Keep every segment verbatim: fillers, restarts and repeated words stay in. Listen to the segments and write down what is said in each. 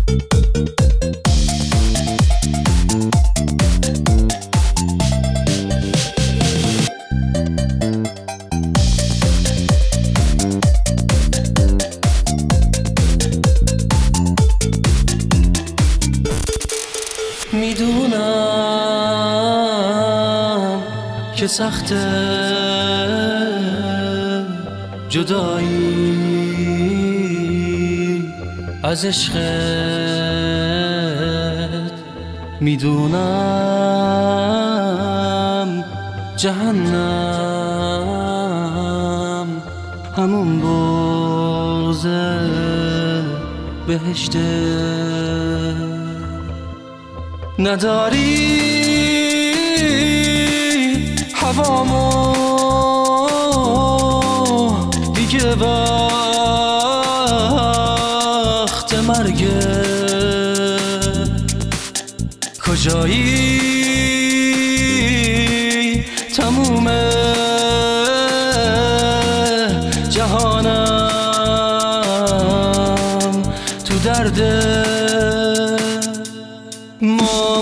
میدونم که سخته جدایی از عشقت، میدونم جهنم همون بغضه بهشته. نداری هوامو دیگه وقت مرگه، کجایی تموم جهانم تو درده. ما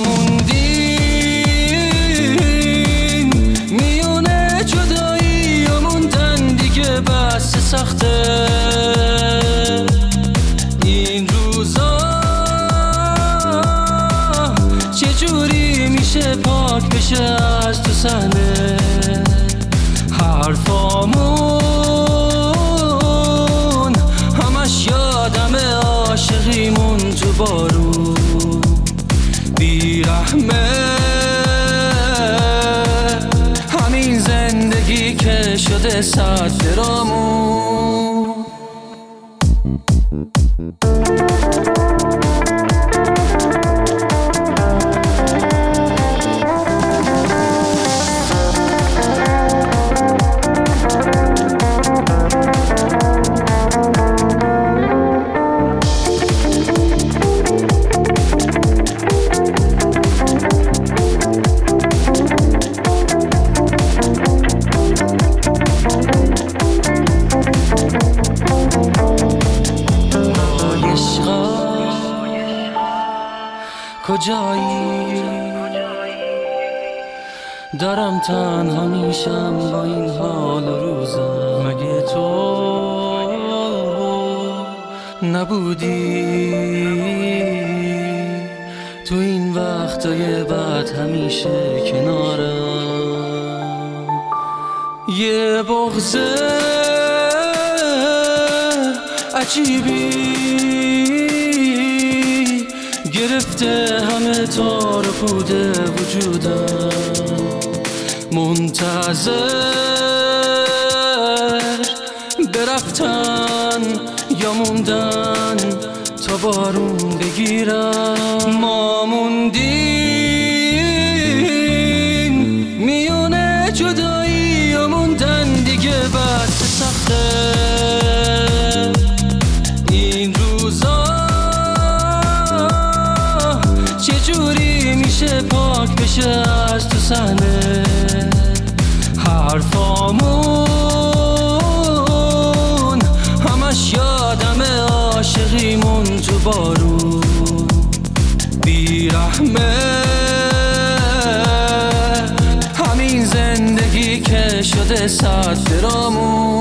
موندیم میونه جدایی و موندن دیگه بس سخته. این روزا چجوری میشه پاک بشه از تو صحنه حرفامون، همش یادمه عاشقیمون تو بارون بیرحمه. همین زندگی که شده صد درامون. کجایی دارم تنها میشم با این حال و روزا، مگه تو نبودی تو این وقتای بعد همیشه کنارم. یه بغض عجیبی گرفته همه تار پود وجودم، منتظر برفتن یا موندن تا بارون بگیرم. ما موندیم میونه جدایی و موندن دیگه بس سخته. این روزا چجوری میشه پاک بشه از تو صحنه حرفامون، همش یادمه عاشقیمون تو بارون بیرحمه. همین زندگی که شده صد درامون.